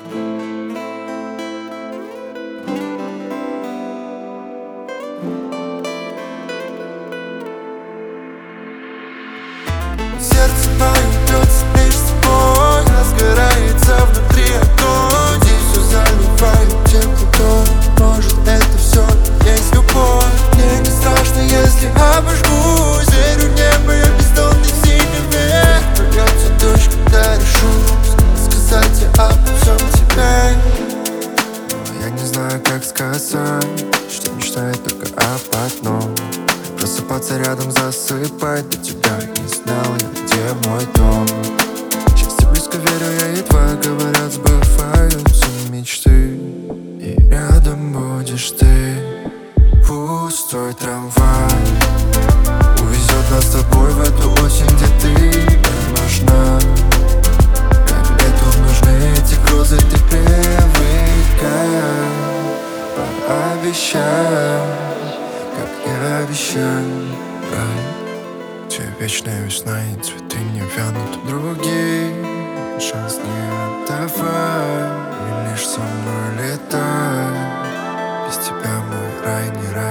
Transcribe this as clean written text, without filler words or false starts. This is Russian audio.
Сердце мое бьется лишь с тобой, разгорается внутри огонь, и все заливает теплотой. Может, это все есть любовь. Мне не страшно, если обожгусь. Верю в небо, я бездонный синеве. Прольется дождь, когда решу сказать я обо всем тебе. Но я не знаю, как сказать, что мечтает только об одном: просыпаться рядом, засыпать. До тебя не знал я, где мой дом. Счастье близко, верю я, едва говорят, сбываются мечты. И рядом будешь ты. Пустой трамвай увезет нас с тобой в эту осень, где ты мне нужна. Как лету нужны эти грозы, ты привыкай. Пообещай, как я обещаю, рай, где вечная весна и цветы не вянут. Другие шанс не отдавай, и лишь со мной летай. Без тебя мой рай не рай.